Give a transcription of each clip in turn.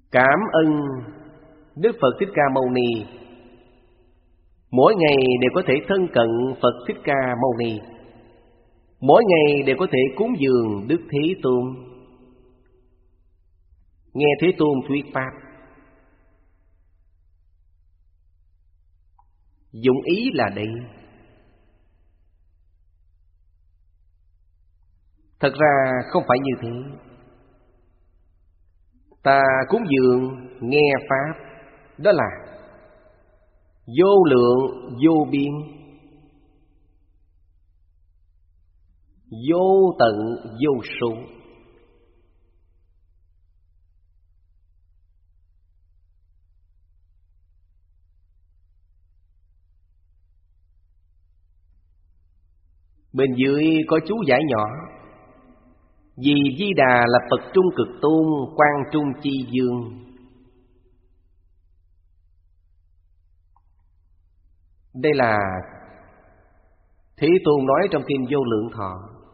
Cảm ơn Đức Phật Thích Ca Mâu Ni, mỗi ngày đều có thể thân cận Phật Thích Ca Mâu Ni, mỗi ngày đều có thể cúng dường Đức Thế Tôn, nghe Thế Tôn thuyết pháp. Dụng ý là đây. Thật ra không phải như thế. Ta cúng dường nghe pháp, đó là vô lượng vô biên, vô tận vô số. Bên dưới có chú giải nhỏ: vì Di Đà là Phật Trung Cực Tôn, Quang Trung Chi Dương. Đây là Thế Tôn nói trong Kinh Vô Lượng Thọ.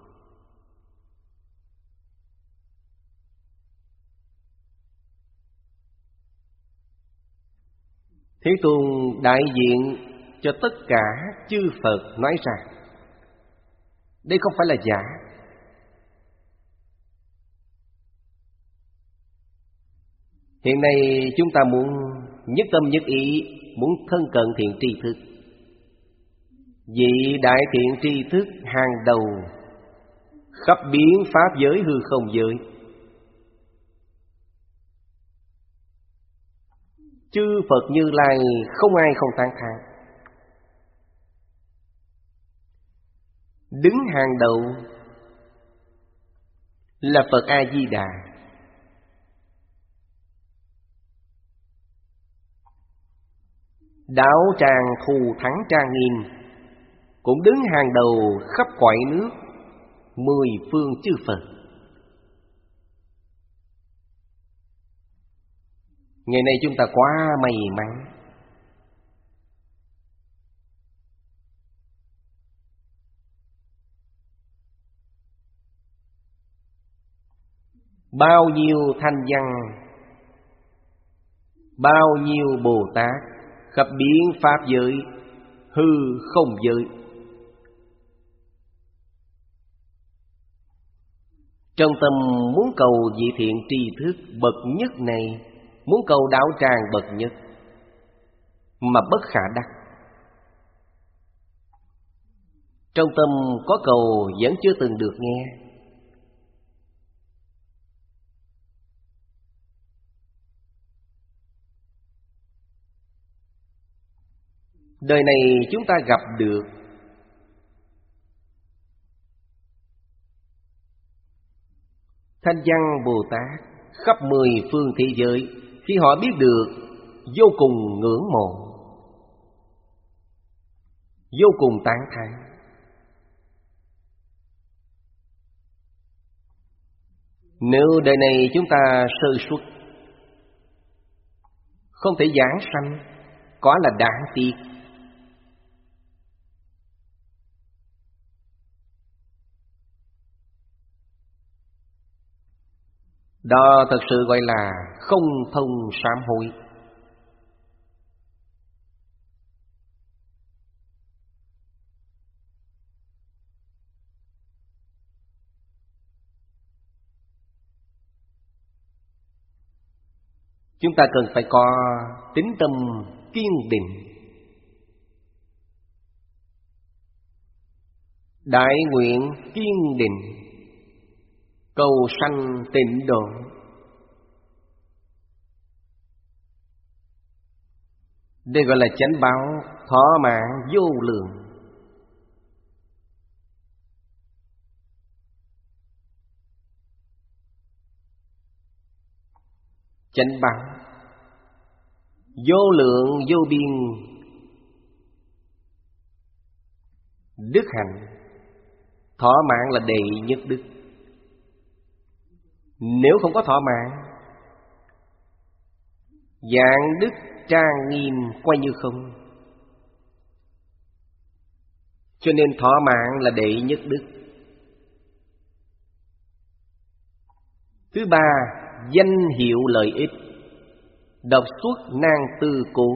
Thế Tôn đại diện cho tất cả chư Phật nói rằng đây không phải là giả. Hiện nay chúng ta muốn nhất tâm nhất ý, muốn thân cận thiện tri thức. Vị đại thiện tri thức hàng đầu, khắp biến pháp giới hư không giới. Chư Phật Như Lai không ai không tán thán. Đứng hàng đầu là Phật A Di Đà. Đạo tràng thù thắng trang nghiêm cũng đứng hàng đầu khắp cõi nước, 10 phương chư Phật. Ngày nay chúng ta quá may mắn. Bao nhiêu thanh văn, bao nhiêu Bồ Tát khắp biến pháp giới, hư không giới. Trong tâm muốn cầu vị thiện tri thức bậc nhất này, muốn cầu đạo tràng bậc nhất, mà bất khả đắc. Trong tâm có cầu vẫn chưa từng được nghe. Đời này chúng ta gặp được thanh văn Bồ Tát khắp 10 phương thế giới. Khi họ biết được, vô cùng ngưỡng mộ, vô cùng tán thán. Nếu đời này chúng ta sơ suất, không thể giảng sanh, có là đáng tiếc. Đó thật sự gọi là không thông sám hối. Chúng ta cần phải có tín tâm kiên định, đại nguyện kiên định, cầu sanh tịnh độ. Đây gọi là chánh báo thọ mạng vô lượng. Chánh báo vô lượng vô biên, đức hạnh thọ mạng là đệ nhất đức. Nếu không có thọ mạng, dạng đức trang nghiêm quay như không. Cho nên thọ mạng là đệ nhất đức. Thứ ba, danh hiệu lợi ích đọc suốt nan tư cố.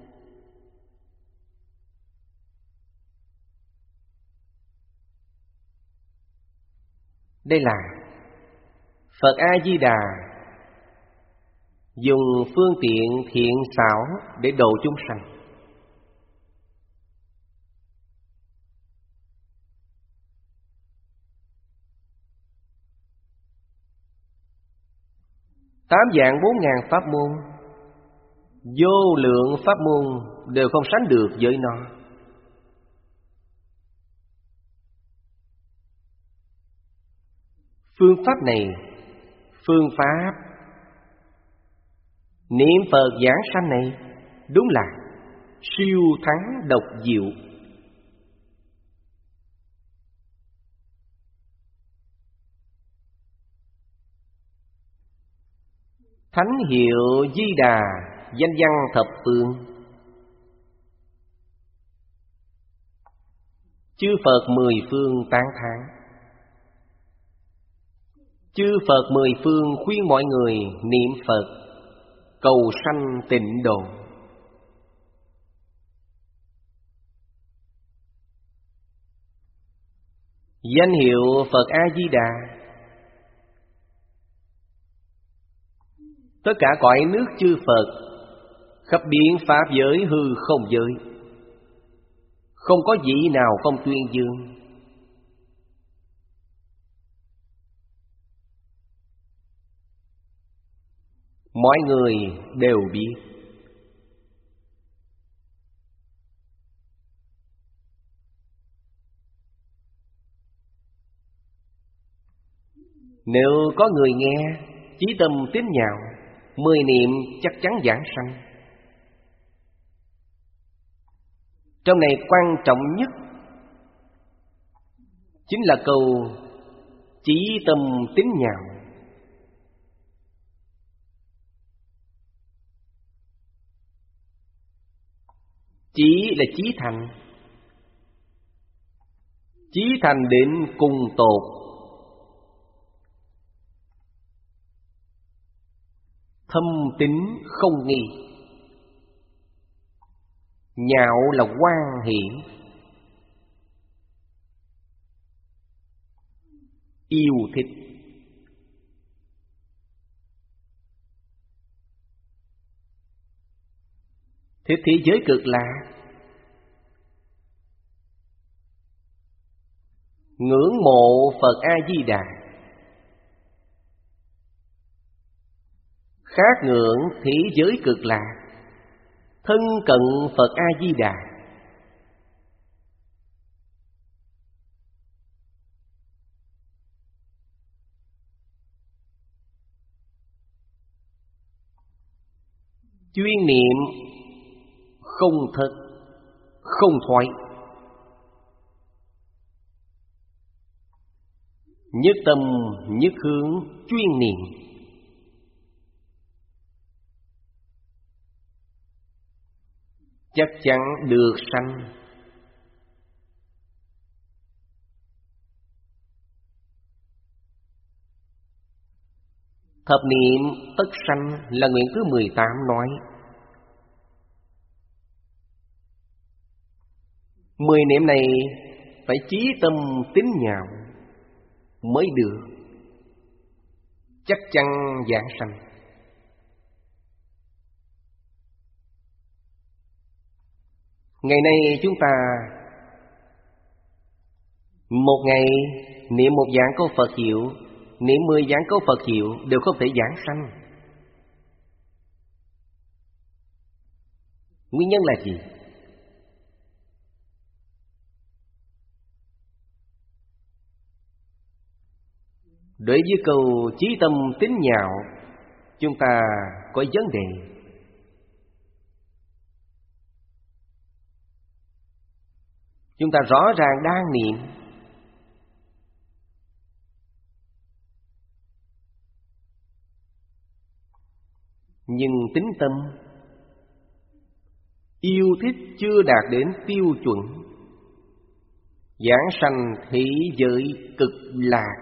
Đây là Phật A-di-đà dùng phương tiện thiện xảo để độ chúng sanh. Tám vạn 4.000 pháp môn, vô lượng pháp môn đều không sánh được với nó. Phương pháp này, phương pháp niệm Phật giảng sanh này, đúng là siêu thắng độc diệu. Thánh hiệu Di Đà, danh văn thập phương. Chư Phật mười phương tán thán. Chư Phật mười phương khuyên mọi người niệm Phật, cầu sanh tịnh độ. Danh hiệu Phật A-di-đà, tất cả cõi nước chư Phật, khắp biến pháp giới hư không giới, không có vị nào không tuyên dương. Mọi người đều biết. Nếu có người nghe, chí tâm tín nhạo, 10 niệm chắc chắn giảng sanh. Trong này quan trọng nhất chính là câu chí tâm tín nhạo. Chí là chí thành, chí thành đến cùng tột. Thâm tín không nghi. Nhạo là hoan hỷ, yêu thích. Thế thế giới cực lạc, ngưỡng mộ Phật A-di-đà, khát ngưỡng thế giới cực lạc, thân cận Phật A-di-đà. Chuyên niệm không thật, không thoái. Nhất tâm nhất hướng chuyên niệm. Chắc chắn được sanh. Thập niệm tất sanh là nguyện thứ 18 nói. 10 niệm này phải chí tâm tín nhạo mới được, chắc chắn giảng sanh. Ngày nay chúng ta một ngày niệm một vạn câu Phật hiệu, niệm 10 vạn câu Phật hiệu đều không thể giảng sanh. Nguyên nhân là gì? Đối với câu chí tâm tín nhạo, chúng ta có vấn đề. Chúng ta rõ ràng đang niệm, nhưng tín tâm yêu thích chưa đạt đến tiêu chuẩn giảng sanh thế giới cực lạc.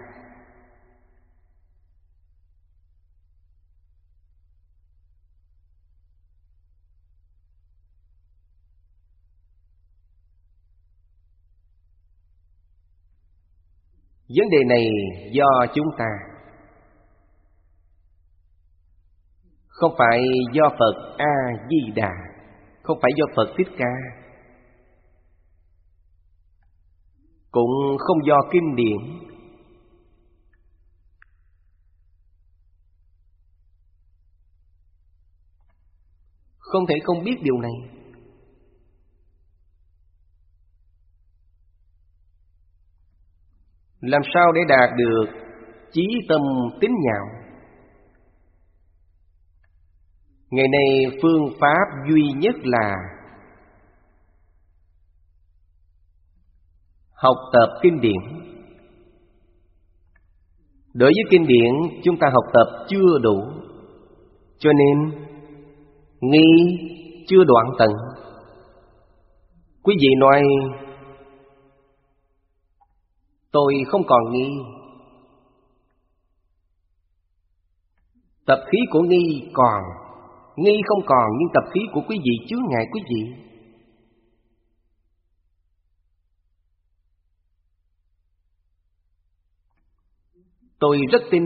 Vấn đề này do chúng ta, không phải do Phật A-di-đà, không phải do Phật Thích Ca, cũng không do kinh điển. Không thể không biết điều này. Làm sao để đạt được chí tâm tín nhạo? Ngày nay phương pháp duy nhất là học tập kinh điển. Đối với kinh điển chúng ta học tập chưa đủ, cho nên nghi chưa đoạn tận. Quý vị nói tôi không còn nghi. Tập khí của nghi còn, nghi không còn, nhưng tập khí của quý vị chướng ngại quý vị. Tôi rất tin,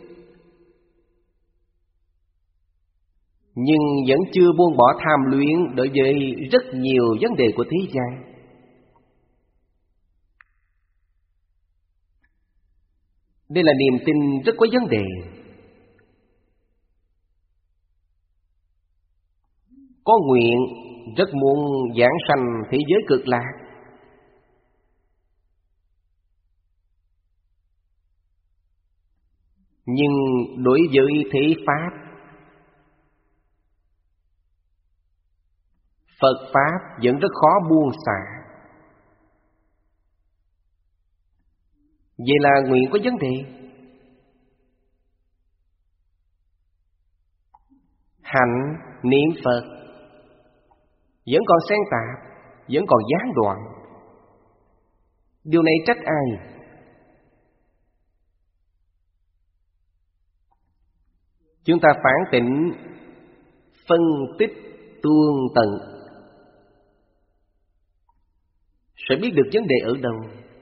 nhưng vẫn chưa buông bỏ tham luyến đối với rất nhiều vấn đề của thế gian. Đây là niềm tin rất có vấn đề. Có nguyện rất muốn giảng sanh thế giới cực lạc, nhưng đối với thế pháp, Phật pháp vẫn rất khó buông xả. Vậy là nguyện có vấn đề. Hạnh niệm Phật vẫn còn xen tạp, vẫn còn gián đoạn. Điều này trách ai? Chúng ta phản tỉnh, phân tích tương tận, sẽ biết được vấn đề ở đâu.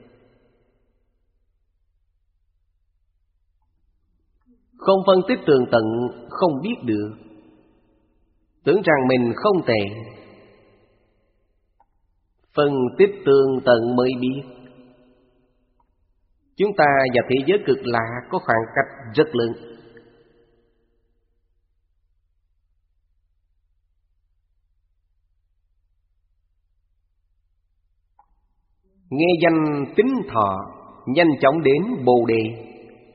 Không phân tích tường tận không biết được, tưởng rằng mình không tệ. Phân tích tường tận mới biết. Chúng ta và thế giới cực lạc có khoảng cách rất lớn. Nghe danh tín thọ, nhanh chóng đến Bồ Đề.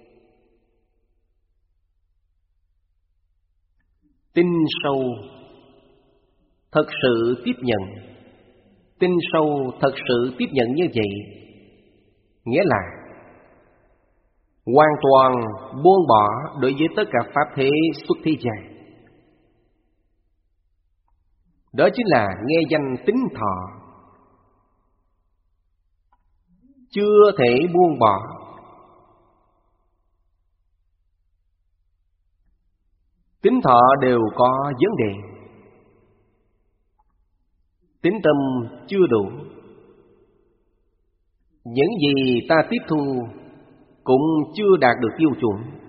Tin sâu, thật sự tiếp nhận. Tin sâu, thật sự tiếp nhận như vậy, nghĩa là hoàn toàn buông bỏ đối với tất cả pháp thế xuất thế gian. Đó chính là nghe danh tín thọ. Chưa thể buông bỏ. Tín thọ đều có vấn đề. Tín tâm chưa đủ. Những gì ta tiếp thu cũng chưa đạt được tiêu chuẩn.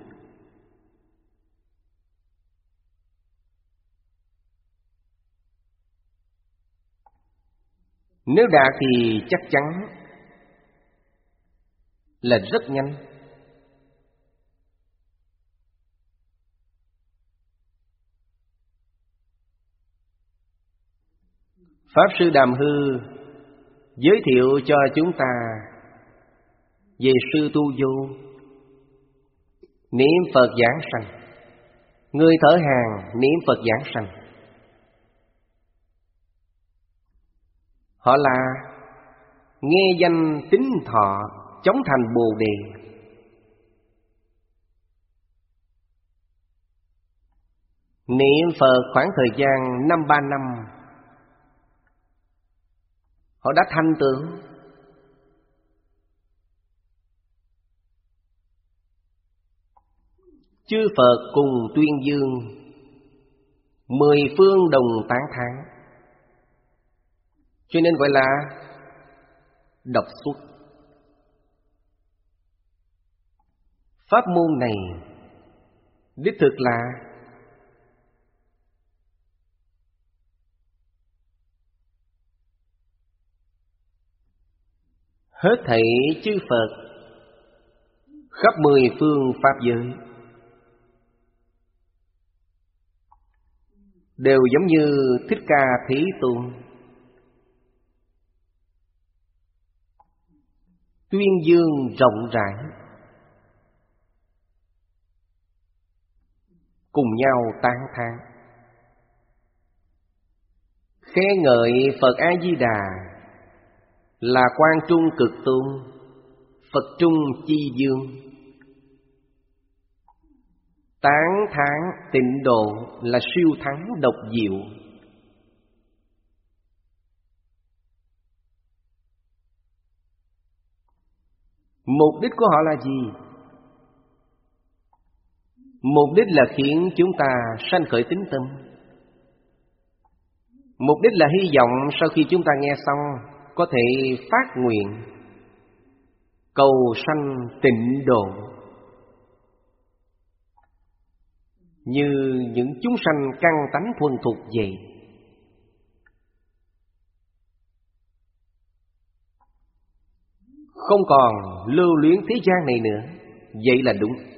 Nếu đạt thì chắc chắn là rất nhanh. Pháp Sư Đàm Hư giới thiệu cho chúng ta về Sư Tu Vô. Niệm Phật giảng sanh, người thở hàng niệm Phật giảng sanh. Họ là nghe danh tín thọ, chóng thành Bồ Đề. Niệm Phật khoảng thời gian 5-3 năm, họ đã thành tựu. Chư Phật cùng tuyên dương, 10 phương đồng tán thán, cho nên gọi là độc xuất. Pháp môn này đích thực là hết thảy chư Phật khắp mười phương Pháp giới đều giống như Thích Ca Thế Tôn, tuyên dương rộng rãi, cùng nhau tán thán khen ngợi Phật A Di Đà là Quan Trung Cực Tôn, Phật Trung Chi Dương, tán thán Tịnh Độ là siêu thắng độc diệu. Mục đích của họ là gì? Mục đích là khiến chúng ta sanh khởi tín tâm. Mục đích là hy vọng sau khi chúng ta nghe xong có thể phát nguyện cầu sanh Tịnh Độ, như những chúng sanh căn tánh thuần thục vậy. Không còn lưu luyến thế gian này nữa. Vậy là đúng.